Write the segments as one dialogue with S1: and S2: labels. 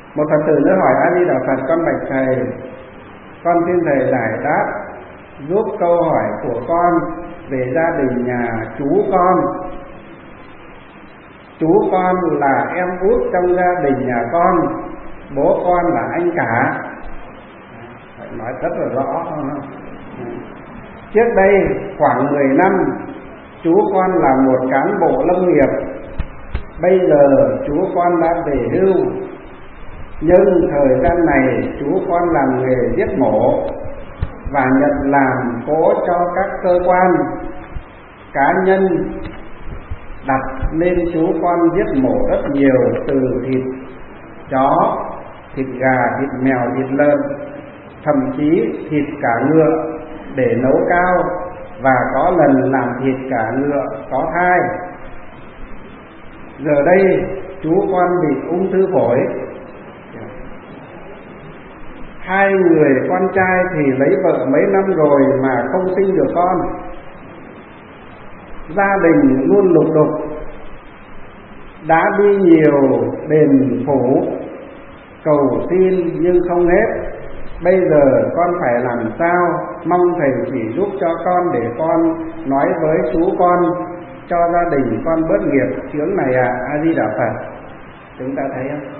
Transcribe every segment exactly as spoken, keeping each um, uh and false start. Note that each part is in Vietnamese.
S1: Một Phật tử nữa hỏi: A Di Đà Phật, con bạch thầy, con xin thầy giải đáp giúp câu hỏi của con về gia đình nhà chú con. Chú con là em út trong gia đình nhà con, bố con là anh cả. Phải nói rất là rõ. Trước đây khoảng mười năm, chú con là một cán bộ lâm nghiệp. Bây giờ chú con đã về hưu, nhưng thời gian này chú con làm nghề giết mổ và nhận làm cố cho các cơ quan cá nhân đặt, nên chú con giết mổ rất nhiều, từ thịt chó, thịt gà, thịt mèo, thịt lợn, thậm chí thịt cả ngựa để nấu cao, và có lần làm thịt cả ngựa có thai. Giờ đây chú con bị ung thư phổi. Hai người con trai thì lấy vợ mấy năm rồi mà không sinh được con. Gia đình luôn lục đục, đã đi nhiều đền phủ cầu xin nhưng không hết. Bây giờ con phải làm sao? Mong thầy chỉ giúp cho con để con nói với chú con, cho gia đình con bớt nghiệp chướng này ạ. À. A Di Đà Phật. Chúng ta thấy không?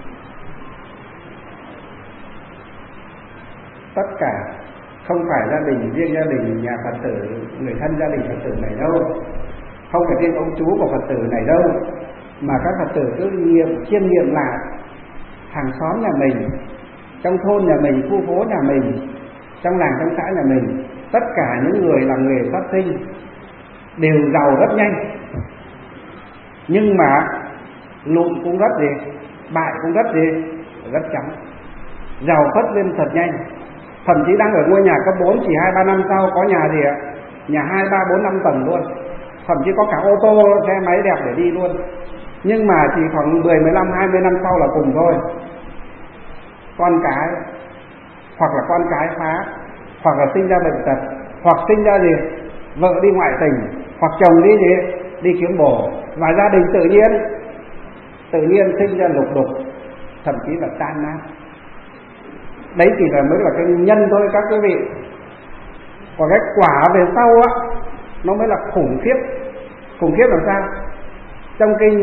S1: Tất cả không phải gia đình riêng gia đình nhà Phật tử, người thân gia đình Phật tử này đâu, không phải riêng ông chú của Phật tử này đâu, mà các Phật tử cứ nghiệm chiêm nghiệm lại hàng xóm nhà mình, trong thôn nhà mình, khu phố nhà mình, trong làng trong xã nhà mình, tất cả những người làm nghề sát sinh đều giàu rất nhanh, nhưng mà lụn cũng rất gì, bại cũng rất gì, rất chóng, giàu phất lên thật nhanh. Thậm chí đang ở ngôi nhà cấp bốn, chỉ hai ba năm sau có nhà gì ạ? Nhà hai ba bốn năm tầng luôn, thậm chí có cả ô tô xe máy đẹp để đi luôn. Nhưng mà chỉ khoảng mười, mười lăm, hai mươi năm sau là cùng thôi. Con cái, hoặc là con cái phá, hoặc là sinh ra bệnh tật, hoặc sinh ra gì, vợ đi ngoại tình, hoặc chồng đi gì, đi kiếm bổ, và gia đình tự nhiên tự nhiên sinh ra lục đục, thậm chí là tan nát. Đấy chỉ là mới là cái nhân thôi các quý vị. Còn cái quả về sau á, nó mới là khủng khiếp. Khủng khiếp làm sao? Trong kinh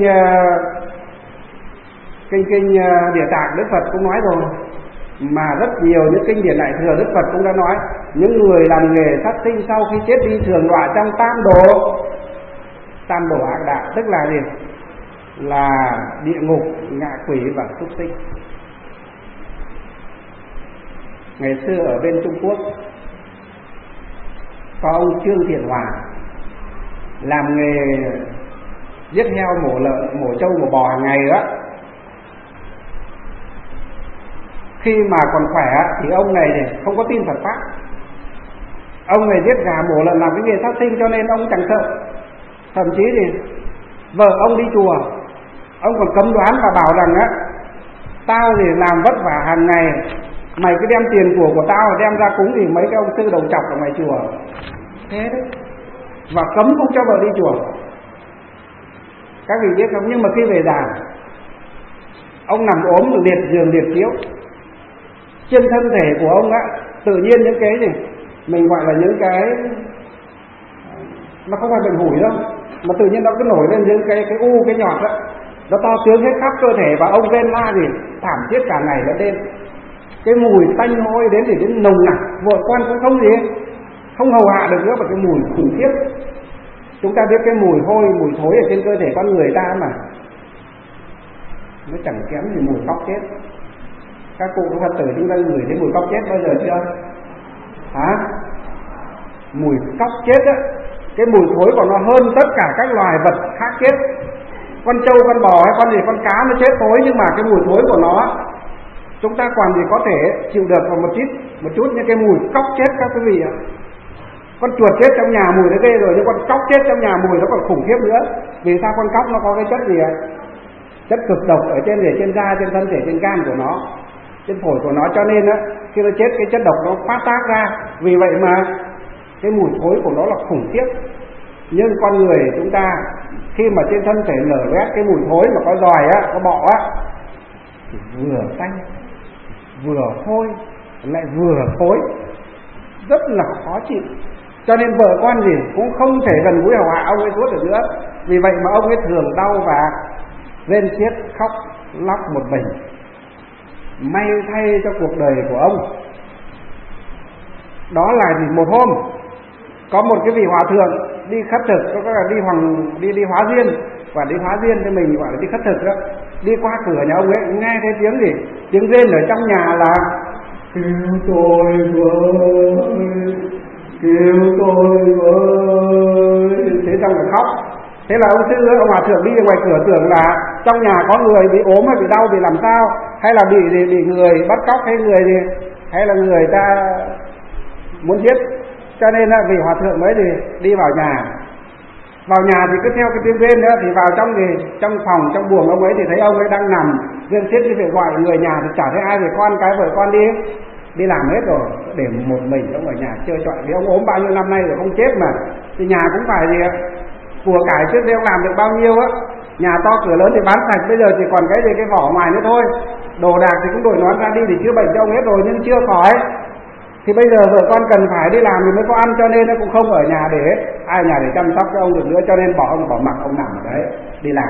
S1: kinh kinh Địa Tạng, Đức Phật cũng nói rồi, mà rất nhiều những kinh điển Đại Thừa Đức Phật cũng đã nói, những người làm nghề sát sinh sau khi chết đi thường đọa trong tam đồ. Tam đồ ác đạo tức là gì? Là địa ngục, ngạ quỷ và súc sinh. Ngày xưa ở bên Trung Quốc có ông Trương Thiện Hòa làm nghề giết heo, mổ lợn, mổ trâu, mổ bò hàng ngày đó. Khi mà còn khỏe thì ông này này không có tin Phật pháp. Ông này giết gà, mổ lợn, làm cái nghề sát sinh, cho nên ông chẳng sợ. Thậm chí thì vợ ông đi chùa, ông còn cấm đoán và bảo rằng á, tao thì làm vất vả hàng ngày, mày cứ đem tiền của của tao đem ra cúng thì mấy cái ông sư đầu chọc ở ngoài chùa. Thế đấy. Và cấm không cho vợ đi chùa. Các vị biết không? Nhưng mà khi về già, ông nằm ốm liệt giường liệt chiếu, trên thân thể của ông á, tự nhiên những cái gì mình gọi là những cái, nó không phải bệnh hủi đâu, mà tự nhiên nó cứ nổi lên những cái cái u, cái nhọt đó, nó to tướng hết khắp cơ thể, và ông rên la gì thảm thiết cả ngày lẫn đêm. Cái mùi tanh hôi đến thì đến nồng nặc, vợ con cũng không gì, không hầu hạ được nữa, mà cái mùi khủng khiếp. Chúng ta biết cái mùi hôi, mùi thối ở trên cơ thể con người ta mà, nó chẳng kém gì mùi cóc chết. Các cụ Phật tử chúng ta ngửi thấy mùi cóc chết bao giờ chưa? Hả? Mùi cóc chết á, cái mùi thối của nó hơn tất cả các loài vật khác chết. Con trâu, con bò hay con gì, con cá nó chết thối, nhưng mà cái mùi thối của nó chúng ta còn gì có thể chịu được vào một chút một chút những cái mùi cóc chết các quý vị ạ. Con chuột chết trong nhà mùi nó ghê rồi, nhưng con cóc chết trong nhà mùi nó còn khủng khiếp nữa. Vì sao? Con cóc nó có cái chất gì ạ? Chất cực độc ở trên để trên da, trên thân thể, trên gan của nó, trên phổi của nó, cho nên á khi nó chết cái chất độc nó phát tác ra. Vì vậy mà cái mùi thối của nó là khủng khiếp. Nhưng con người chúng ta khi mà trên thân thể nở loét cái mùi thối mà có giòi á, có bọ á, thì vừa tanh vừa hôi lại vừa thối, rất là khó chịu. Cho nên vợ con gì cũng không thể gần gũi hầu hạ ông ấy suốt được nữa. Vì vậy mà ông ấy thường đau và rên xiết khóc lóc một mình. May thay cho cuộc đời của ông, đó là gì? Một hôm có một cái vị hòa thượng đi khất thực, có là đi hoàng đi đi hóa duyên, và đi hóa duyên thì mình gọi là đi khất thực đó. Đi qua cửa nhà ông ấy nghe thấy tiếng gì? Tiếng rên ở trong nhà là kêu tôi với, kêu tôi với. Thế xong rồi khóc. Thế là ông sư ông hòa thượng đi ra ngoài cửa tưởng là trong nhà có người bị ốm hay bị đau, bị làm sao, hay là bị bị, bị người bắt cóc, hay người gì, hay là người ta muốn giết. Cho nên là vị hòa thượng mới thì đi vào nhà. Vào nhà thì cứ theo cái tiếng rên nữa thì vào trong thì trong phòng trong buồng ông ấy thì thấy ông ấy đang nằm rên xiết, như phải gọi người nhà thì chả thấy ai, thì con cái vợ con đi đi làm hết rồi, để một mình ông ở nhà chơi trọi. Vì ông ốm bao nhiêu năm nay rồi không chết mà, thì nhà cũng phải gì của cải trước đây ông làm được bao nhiêu á, nhà to cửa lớn thì bán sạch, bây giờ chỉ còn cái gì cái vỏ ngoài nữa thôi. Đồ đạc thì cũng đổi nón ra đi để chữa bệnh cho ông hết rồi nhưng chưa khỏi. Thì bây giờ vợ con cần phải đi làm thì mới có ăn, cho nên nó cũng không ở nhà để ai nhà để chăm sóc cho ông được nữa, cho nên bỏ ông bỏ mặc ông nằm ở đấy đi làm.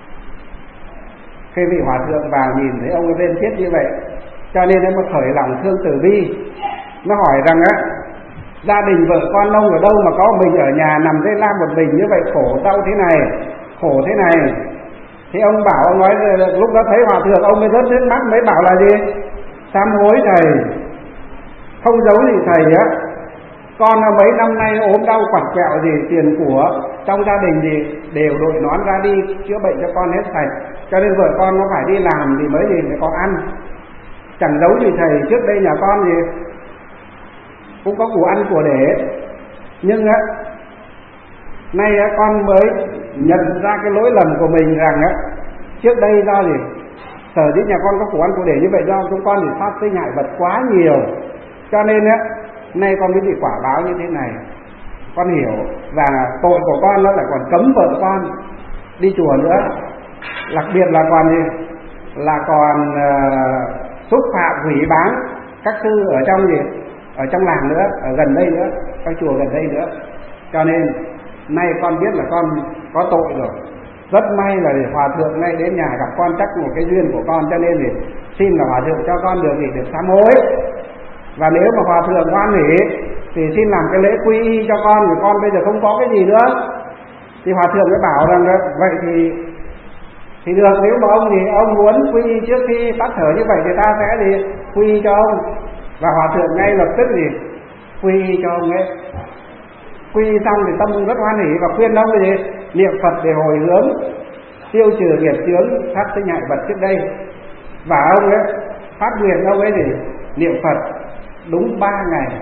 S1: Khi vị hòa thượng vào nhìn thấy ông rên xiết như vậy, cho nên nó khởi lòng thương từ bi, nó hỏi rằng á, gia đình vợ con ông ở đâu mà có mình ở nhà nằm dây la một mình như vậy, khổ đau thế này, khổ thế này. Thì ông bảo, ông nói lúc đó thấy hòa thượng ông mới rớt nước mắt, mới bảo là gì? Sám hối thầy, không giấu gì thầy á, con mấy năm nay ốm đau quặt quẹo gì, tiền của trong gia đình gì đều đội nón ra đi chữa bệnh cho con hết sạch, cho nên vợ con nó phải đi làm thì mới gì mới có ăn. Chẳng giấu gì thầy, trước đây nhà con gì cũng có của ăn của để, nhưng á nay á con mới nhận ra cái lỗi lầm của mình, rằng á trước đây do gì sở dĩ nhà con có của ăn của để như vậy, do chúng con thì phát sinh hại vật quá nhiều, cho nên á nay con mới bị quả báo như thế này. Con hiểu, và tội của con nó lại còn cấm vợ con đi chùa nữa, đặc biệt là còn gì là còn uh, xúc phạm hủy bán các sư ở trong gì ở trong làng nữa, ở gần đây nữa, các chùa gần đây nữa. Cho nên nay con biết là con có tội rồi. Rất may là để hòa thượng nay đến nhà gặp con, chắc một cái duyên của con, cho nên thì xin là hòa thượng cho con được gì được sám hối. Và nếu mà hòa thượng hoan hỉ thì xin làm cái lễ quy y cho con, vì con bây giờ không có cái gì nữa. Thì hòa thượng mới bảo rằng vậy thì thì được, nếu mà ông thì ông muốn quy y trước khi tắt thở như vậy thì ta sẽ gì quy y cho ông. Và hòa thượng ngay lập tức gì quy y cho ông ấy. Quy y xong thì tâm rất hoan hỉ và khuyên ông gì niệm Phật để hồi hướng, tiêu trừ nghiệp chướng phát sinh hại vật trước đây. Và ông ấy phát nguyện ông ấy thì niệm Phật đúng ba ngày.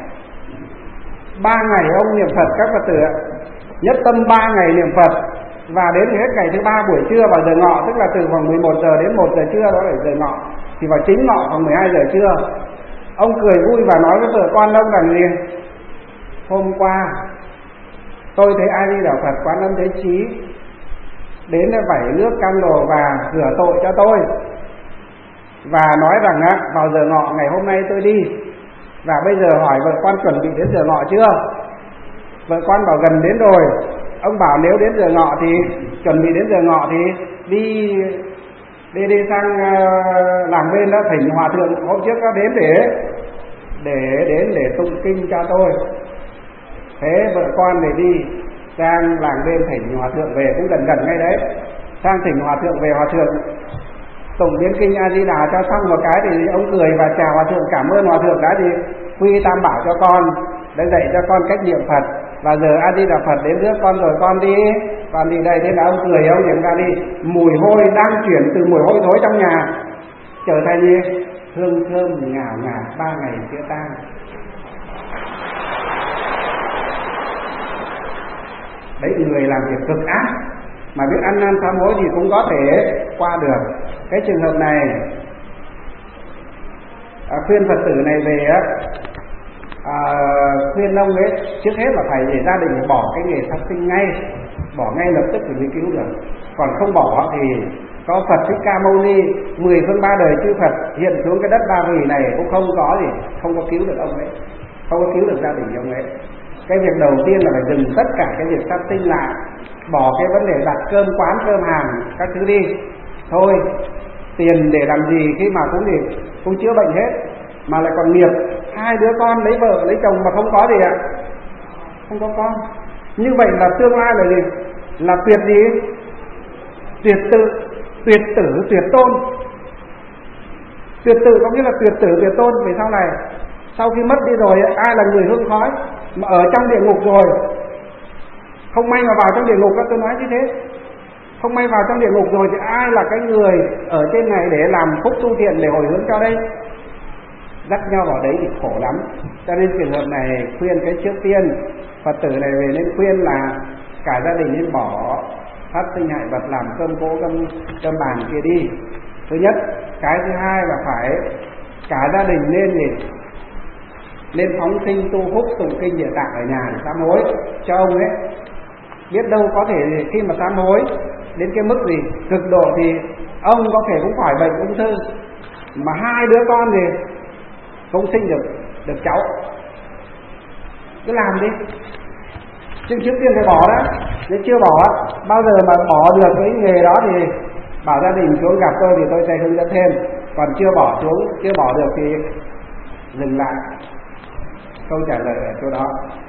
S1: Ba ngày ông niệm Phật các Phật tử ạ, nhất tâm ba ngày niệm Phật. Và đến hết ngày thứ ba buổi trưa vào giờ ngọ, tức là từ khoảng mười một giờ đến một giờ trưa, đó là giờ ngọ, thì vào chính ngọ khoảng mười hai giờ trưa, ông cười vui và nói với vợ con ông rằng gì? Hôm qua tôi thấy A Di Đà Phật Quán Âm Thế Chí đến vẩy nước cam đồ và rửa tội cho tôi, và nói rằng á, vào giờ ngọ ngày hôm nay tôi đi. Và bây giờ hỏi vợ con chuẩn bị đến giờ ngọ chưa? Vợ con bảo gần đến rồi. Ông bảo nếu đến giờ ngọ thì chuẩn bị đến giờ ngọ thì đi đi đi sang uh, làm bên đó thỉnh hòa thượng hôm trước có đến để để đến để tụng kinh cho tôi. Thế vợ con để đi sang làng bên thỉnh hòa thượng về, cũng gần gần ngay đấy. Sang thỉnh hòa thượng về, hòa thượng tụng biến kinh A Di Đà cho xong một cái thì ông cười và chào hòa thượng, cảm ơn hòa thượng đã đi quy tam bảo cho con, đã dạy cho con cách niệm Phật. Và giờ A Di Đà Phật đến rước con rồi, con đi con đi đây. Thế là ông cười, ông niệm ra đi, mùi hôi đang chuyển từ mùi hôi thối trong nhà trở thành gì hương thơm ngào ngạt ba ngày chưa tan. Đấy, người làm việc cực ác mà biết ăn năn sám hối thì cũng có thể qua được cái trường hợp này. À, khuyên Phật tử này về á, à, khuyên ông ấy trước hết là phải để gia đình bỏ cái nghề sát sinh ngay, bỏ ngay lập tức thì mới cứu được. Còn không bỏ thì có Phật Thích Ca Mâu Ni mười phương ba đời chư Phật hiện xuống cái đất Ba Vì này cũng không có gì, không có cứu được ông ấy, không có cứu được gia đình ông ấy. Cái việc đầu tiên là phải dừng tất cả cái việc sát sinh lại, bỏ cái vấn đề đặt cơm quán cơm hàng các thứ đi. Thôi tiền để làm gì khi mà cũng gì cũng chữa bệnh hết, mà lại còn nghiệp hai đứa con lấy vợ lấy chồng mà không có gì ạ, không có con. Như vậy là tương lai là gì? Là tuyệt gì? Tuyệt tự, tuyệt tử, tuyệt tôn. Tuyệt tử có nghĩa là tuyệt tử, tuyệt tôn. Vì sau này sau khi mất đi rồi ai là người hương khói, mà ở trong địa ngục rồi không may mà vào trong địa ngục, các tôi nói như thế, không may vào trong địa ngục rồi thì ai là cái người ở trên này để làm phúc tu thiện để hồi hướng cho đây? Dắt nhau vào đấy thì khổ lắm. Cho nên trường hợp này khuyên cái trước tiên Phật tử này về nên khuyên là cả gia đình nên bỏ sát sinh hại vật, làm cơm cỗ cơm, cơm bàn kia đi. Thứ nhất. Cái thứ hai là phải cả gia đình nên gì? Nên phóng sinh tu phúc tụng kinh địa tạng ở nhà để sám hối cho ông ấy. Biết đâu có thể khi mà sám hối đến cái mức gì cực độ thì ông có thể cũng khỏi bệnh ung thư, mà hai đứa con thì không sinh được được cháu. Cứ làm đi, chứ trước tiên phải bỏ đó. Nếu chưa bỏ, bao giờ mà bỏ được cái nghề đó thì bảo gia đình xuống gặp tôi thì tôi sẽ hướng dẫn thêm. Còn chưa bỏ xuống, chưa bỏ được thì dừng lại. Câu trả lời ở chỗ đó.